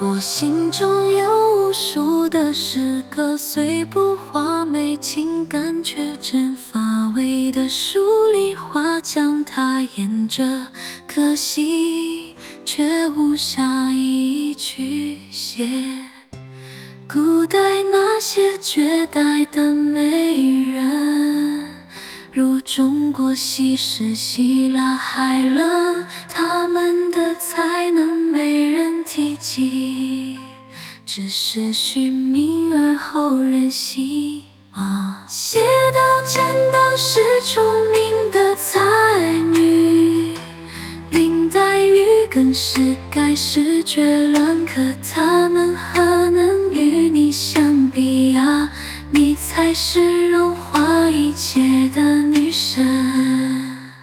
我心中有无数的诗歌，虽不华美，情感却真发尾的书里话将它沿着，可惜却无暇一去写。古代那些绝代的美人，如中国西施、希腊、海伦，她们的才能没人提及，只是虚名而后人稀忘。写到战斗是出名的才女，林黛玉更是盖世绝伦，可她们何能与你相比啊？你才是融化一切的女神。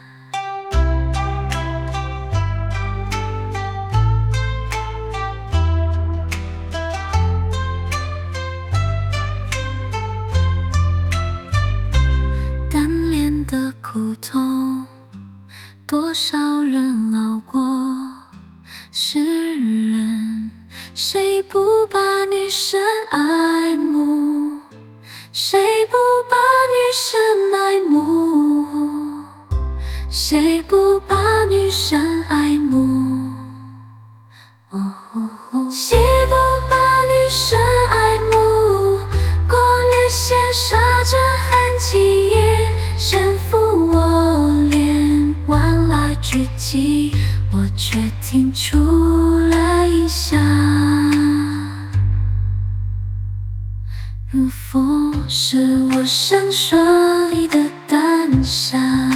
单恋的苦痛，多少人熬过？世人谁不把女神爱慕？谁不把女神爱慕？谁不把女神爱慕？谁不把女神爱慕？过脸羡煞着痕迹，也身负我恋，万籁俱寂，我却听出了异响。如风是我闪烁里的淡霞，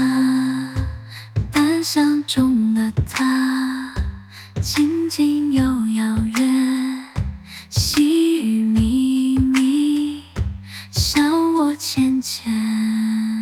淡香中的她，静静又遥远，细雨迷迷，笑我浅浅。